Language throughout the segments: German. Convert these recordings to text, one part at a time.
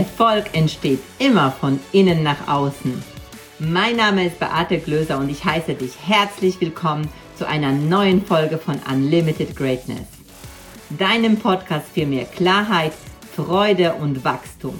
Erfolg entsteht immer von innen nach außen. Mein Name ist Beate Glöser und ich heiße dich herzlich willkommen zu einer neuen Folge von Unlimited Greatness, deinem Podcast für mehr Klarheit, Freude und Wachstum.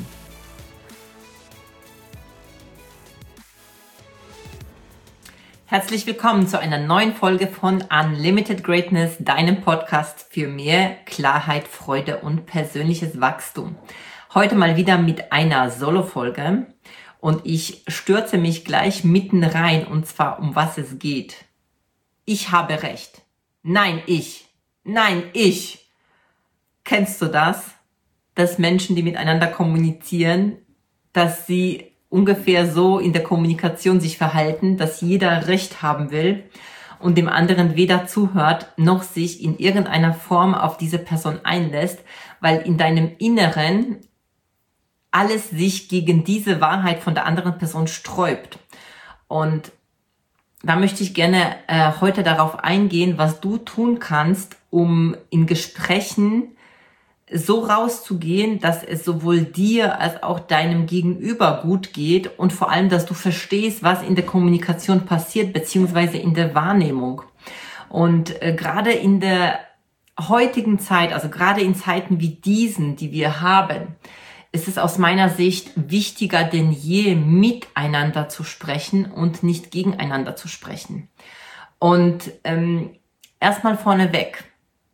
Herzlich willkommen zu einer neuen Folge von Unlimited Greatness, deinem Podcast für mehr Klarheit, Freude und persönliches Wachstum. Heute mal wieder mit einer Solo-Folge und ich stürze mich gleich mitten rein, und zwar um was es geht. Ich habe recht. Nein, ich. Nein, ich. Kennst du das? Dass Menschen, die miteinander kommunizieren, dass sie ungefähr so in der Kommunikation sich verhalten, dass jeder Recht haben will und dem anderen weder zuhört, noch sich in irgendeiner Form auf diese Person einlässt, weil in deinem Inneren alles sich gegen diese Wahrheit von der anderen Person sträubt. Und da möchte ich gerne heute darauf eingehen, was du tun kannst, um in Gesprächen so rauszugehen, dass es sowohl dir als auch deinem Gegenüber gut geht und vor allem, dass du verstehst, was in der Kommunikation passiert, beziehungsweise in der Wahrnehmung. Und gerade in der heutigen Zeit, also gerade in Zeiten wie diesen, die wir haben, ist es aus meiner Sicht wichtiger denn je, miteinander zu sprechen und nicht gegeneinander zu sprechen. Und erstmal vorneweg: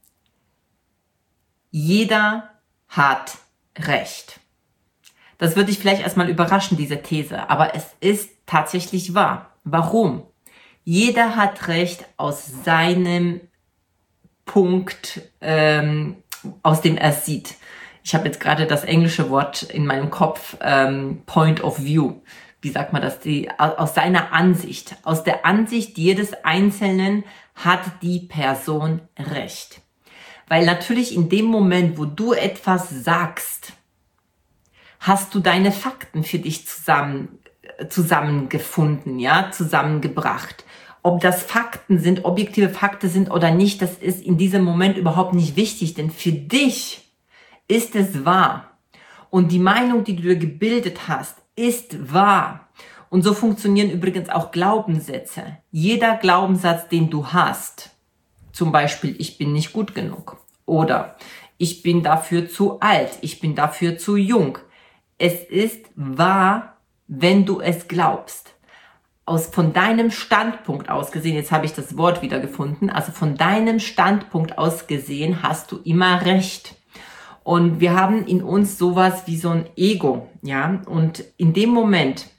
Jeder hat Recht. Das würde dich vielleicht erstmal überraschen, diese These, aber es ist tatsächlich wahr. Warum? Jeder hat Recht aus seinem Punkt, aus dem er sieht. Ich habe jetzt gerade das englische Wort in meinem Kopf, Point of View. Wie sagt man das? Aus seiner Ansicht. Aus der Ansicht jedes Einzelnen hat die Person Recht. Weil natürlich in dem Moment, wo du etwas sagst, hast du deine Fakten für dich zusammengefunden, ja, zusammengebracht. Ob das Fakten sind, objektive Fakten sind oder nicht, das ist in diesem Moment überhaupt nicht wichtig, denn für dich ist es wahr. Und die Meinung, die du dir gebildet hast, ist wahr. Und so funktionieren übrigens auch Glaubenssätze. Jeder Glaubenssatz, den du hast, zum Beispiel, ich bin nicht gut genug oder ich bin dafür zu alt, ich bin dafür zu jung. Es ist wahr, wenn du es glaubst. Von deinem Standpunkt aus gesehen, jetzt habe ich das Wort wieder gefunden, also von deinem Standpunkt aus gesehen hast du immer Recht. Und wir haben in uns sowas wie so ein Ego, ja, und in dem Moment,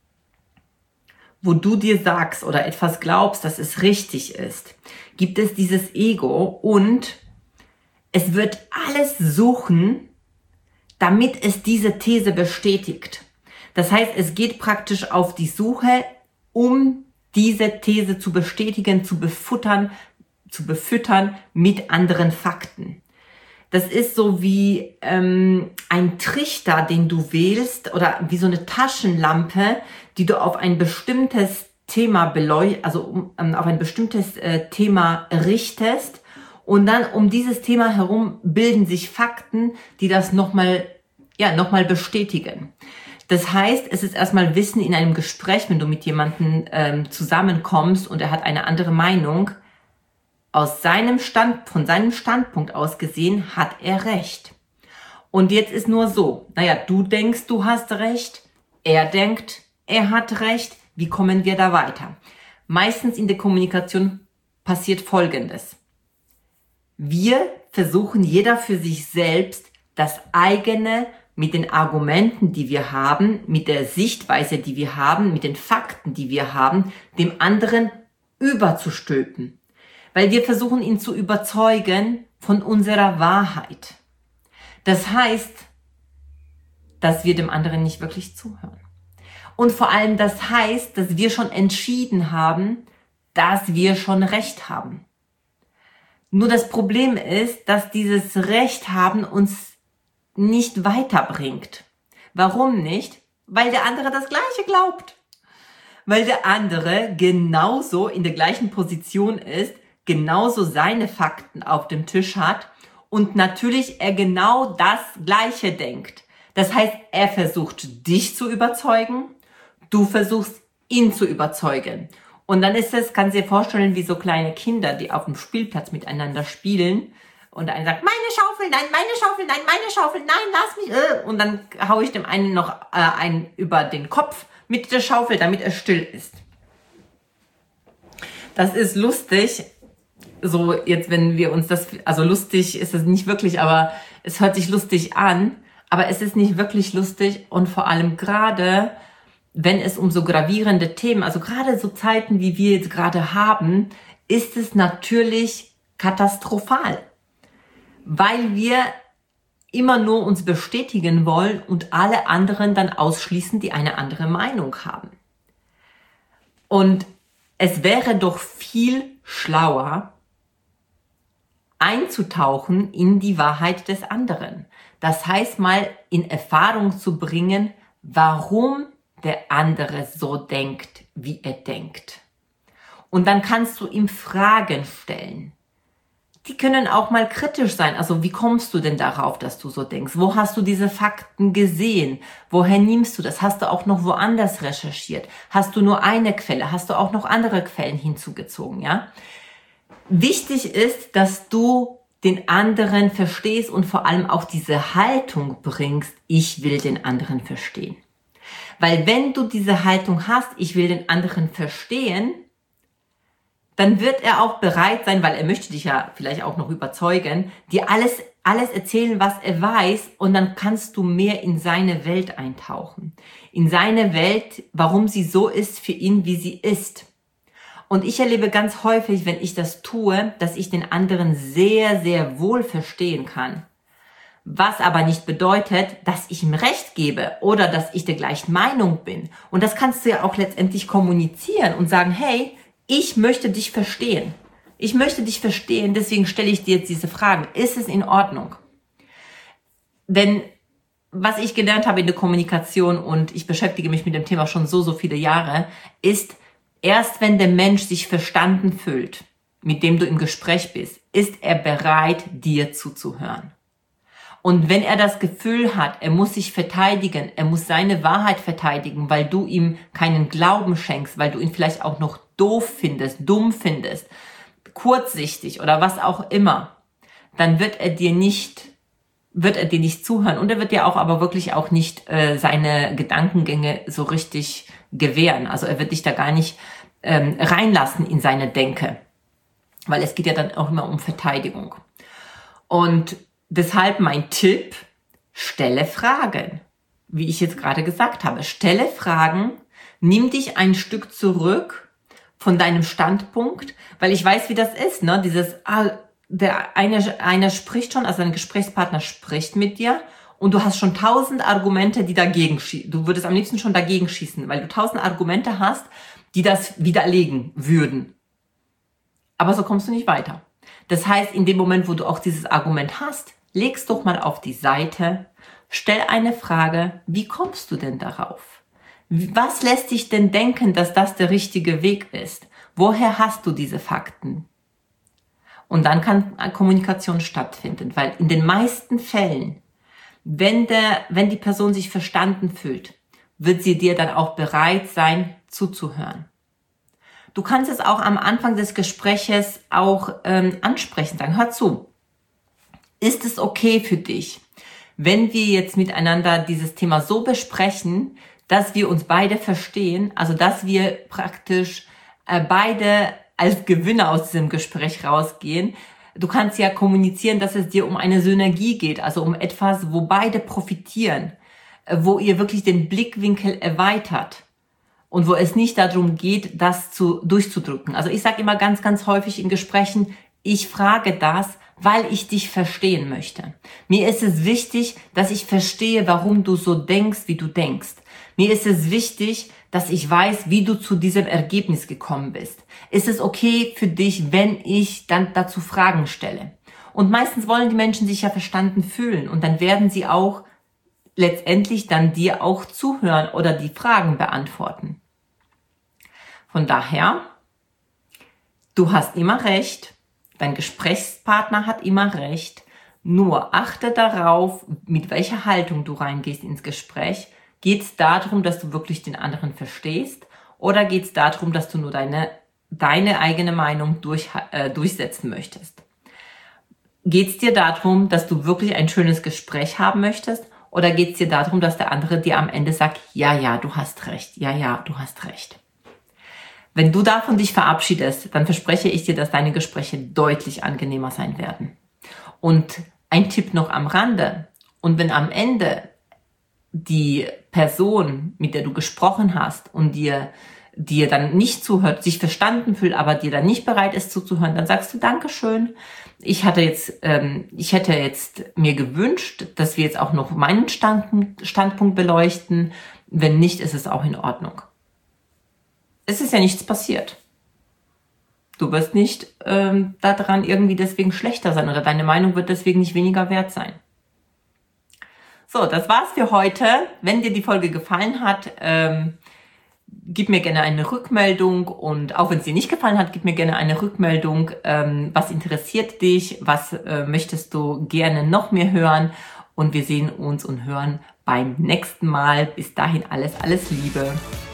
wo du dir sagst oder etwas glaubst, dass es richtig ist, gibt es dieses Ego und es wird alles suchen, damit es diese These bestätigt. Das heißt, es geht praktisch auf die Suche, um diese These zu bestätigen, zu befüttern mit anderen Fakten. Das ist so wie ein Trichter, den du wählst, oder wie so eine Taschenlampe, die du auf ein bestimmtes Thema auf ein bestimmtes Thema richtest, und dann um dieses Thema herum bilden sich Fakten, die das nochmal bestätigen. Das heißt, es ist erstmal Wissen in einem Gespräch, wenn du mit jemandem zusammenkommst und er hat eine andere Meinung. Von seinem Standpunkt aus gesehen hat er Recht. Und jetzt ist nur so, du denkst, du hast Recht, er denkt, er hat Recht. Wie kommen wir da weiter? Meistens in der Kommunikation passiert Folgendes. Wir versuchen jeder für sich selbst das eigene mit den Argumenten, die wir haben, mit der Sichtweise, die wir haben, mit den Fakten, die wir haben, dem anderen überzustülpen. Weil wir versuchen, ihn zu überzeugen von unserer Wahrheit. Das heißt, dass wir dem anderen nicht wirklich zuhören. Und vor allem das heißt, dass wir schon entschieden haben, dass wir schon Recht haben. Nur das Problem ist, dass dieses Recht haben uns nicht weiterbringt. Warum nicht? Weil der andere das Gleiche glaubt. Weil der andere genauso in der gleichen Position ist, genauso seine Fakten auf dem Tisch hat und natürlich er genau das Gleiche denkt. Das heißt, er versucht dich zu überzeugen, du versuchst ihn zu überzeugen. Und dann ist es, kannst du dir vorstellen, wie so kleine Kinder, die auf dem Spielplatz miteinander spielen. Und der eine sagt, meine Schaufel, nein, meine Schaufel, nein, meine Schaufel, nein, lass mich. Und dann haue ich dem einen noch einen über den Kopf mit der Schaufel, damit er still ist. Das ist lustig. So jetzt, wenn wir uns das, also lustig ist es nicht wirklich, aber es hört sich lustig an. Aber es ist nicht wirklich lustig und vor allem gerade, wenn es um so gravierende Themen, also gerade so Zeiten, wie wir jetzt gerade haben, ist es natürlich katastrophal, weil wir immer nur uns bestätigen wollen und alle anderen dann ausschließen, die eine andere Meinung haben. Und es wäre doch viel schlauer, einzutauchen in die Wahrheit des anderen. Das heißt, mal in Erfahrung zu bringen, warum der andere so denkt, wie er denkt. Und dann kannst du ihm Fragen stellen. Die können auch mal kritisch sein. Also wie kommst du denn darauf, dass du so denkst? Wo hast du diese Fakten gesehen? Woher nimmst du das? Hast du auch noch woanders recherchiert? Hast du nur eine Quelle? Hast du auch noch andere Quellen hinzugezogen? Ja? Wichtig ist, dass du den anderen verstehst und vor allem auch diese Haltung bringst, ich will den anderen verstehen. Weil wenn du diese Haltung hast, ich will den anderen verstehen, dann wird er auch bereit sein, weil er möchte dich ja vielleicht auch noch überzeugen, dir alles erzählen, was er weiß, und dann kannst du mehr in seine Welt eintauchen. In seine Welt, warum sie so ist für ihn, wie sie ist. Und ich erlebe ganz häufig, wenn ich das tue, dass ich den anderen sehr, sehr wohl verstehen kann. Was aber nicht bedeutet, dass ich ihm Recht gebe oder dass ich der gleichen Meinung bin. Und das kannst du ja auch letztendlich kommunizieren und sagen, hey, ich möchte dich verstehen. Ich möchte dich verstehen, deswegen stelle ich dir jetzt diese Fragen. Ist es in Ordnung? Denn was ich gelernt habe in der Kommunikation, und ich beschäftige mich mit dem Thema schon so viele Jahre, ist, erst wenn der Mensch sich verstanden fühlt, mit dem du im Gespräch bist, ist er bereit, dir zuzuhören. Und wenn er das Gefühl hat, er muss sich verteidigen, er muss seine Wahrheit verteidigen, weil du ihm keinen Glauben schenkst, weil du ihn vielleicht auch noch doof findest, dumm findest, kurzsichtig oder was auch immer, dann wird er dir nicht zuhören, und er wird dir auch aber wirklich auch nicht seine Gedankengänge so richtig gewähren. Also er wird dich da gar nicht reinlassen in seine Denke, weil es geht ja dann auch immer um Verteidigung. Und deshalb mein Tipp, stelle Fragen. Wie ich jetzt gerade gesagt habe, stelle Fragen, nimm dich ein Stück zurück von deinem Standpunkt, weil ich weiß, wie das ist, ne? Einer spricht schon, also ein Gesprächspartner spricht mit dir und du hast schon 1000 Argumente, die dagegen schießen. Du würdest am liebsten schon dagegen schießen, weil du 1000 Argumente hast, die das widerlegen würden. Aber so kommst du nicht weiter. Das heißt, in dem Moment, wo du auch dieses Argument hast, legst doch mal auf die Seite, stell eine Frage, wie kommst du denn darauf? Was lässt dich denn denken, dass das der richtige Weg ist? Woher hast du diese Fakten? Und dann kann Kommunikation stattfinden, weil in den meisten Fällen, wenn die Person sich verstanden fühlt, wird sie dir dann auch bereit sein, zuzuhören. Du kannst es auch am Anfang des Gespräches auch ansprechen, sagen, hör zu. Ist es okay für dich, wenn wir jetzt miteinander dieses Thema so besprechen, dass wir uns beide verstehen, also dass wir praktisch beide als Gewinner aus diesem Gespräch rausgehen? Du kannst ja kommunizieren, dass es dir um eine Synergie geht, also um etwas, wo beide profitieren, wo ihr wirklich den Blickwinkel erweitert und wo es nicht darum geht, das durchzudrücken. Also ich sage immer ganz, ganz häufig in Gesprächen, ich frage das, weil ich dich verstehen möchte. Mir ist es wichtig, dass ich verstehe, warum du so denkst, wie du denkst. Mir ist es wichtig, dass ich weiß, wie du zu diesem Ergebnis gekommen bist. Ist es okay für dich, wenn ich dann dazu Fragen stelle? Und meistens wollen die Menschen sich ja verstanden fühlen und dann werden sie auch letztendlich dann dir auch zuhören oder die Fragen beantworten. Von daher, du hast immer recht, dein Gesprächspartner hat immer recht. Nur achte darauf, mit welcher Haltung du reingehst ins Gespräch. Geht es darum, dass du wirklich den anderen verstehst, oder geht es darum, dass du nur deine eigene Meinung durchsetzen möchtest? Geht es dir darum, dass du wirklich ein schönes Gespräch haben möchtest, oder geht es dir darum, dass der andere dir am Ende sagt, ja, du hast recht, ja, du hast recht? Wenn du davon dich verabschiedest, dann verspreche ich dir, dass deine Gespräche deutlich angenehmer sein werden. Und ein Tipp noch am Rande: Und wenn am Ende die Person, mit der du gesprochen hast und dir dann nicht zuhört, sich verstanden fühlt, aber dir dann nicht bereit ist zuzuhören, dann sagst du Dankeschön. Ich hätte jetzt mir gewünscht, dass wir jetzt auch noch meinen Standpunkt beleuchten. Wenn nicht, ist es auch in Ordnung. Es ist ja nichts passiert. Du wirst nicht daran irgendwie deswegen schlechter sein, oder deine Meinung wird deswegen nicht weniger wert sein. So, das war's für heute. Wenn dir die Folge gefallen hat, gib mir gerne eine Rückmeldung, und auch wenn es dir nicht gefallen hat, gib mir gerne eine Rückmeldung. Was interessiert dich? Was möchtest du gerne noch mehr hören? Und wir sehen uns und hören beim nächsten Mal. Bis dahin alles Liebe.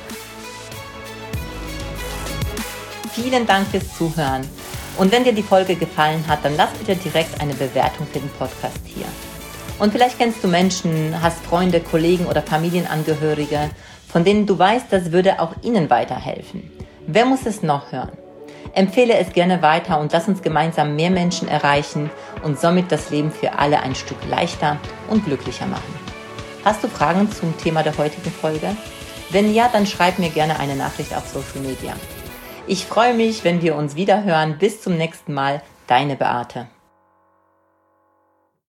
Vielen Dank fürs Zuhören. Und wenn dir die Folge gefallen hat, dann lass bitte direkt eine Bewertung für den Podcast hier. Und vielleicht kennst du Menschen, hast Freunde, Kollegen oder Familienangehörige, von denen du weißt, das würde auch ihnen weiterhelfen. Wer muss es noch hören? Empfehle es gerne weiter und lass uns gemeinsam mehr Menschen erreichen und somit das Leben für alle ein Stück leichter und glücklicher machen. Hast du Fragen zum Thema der heutigen Folge? Wenn ja, dann schreib mir gerne eine Nachricht auf Social Media. Ich freue mich, wenn wir uns wieder hören. Bis zum nächsten Mal, deine Beate.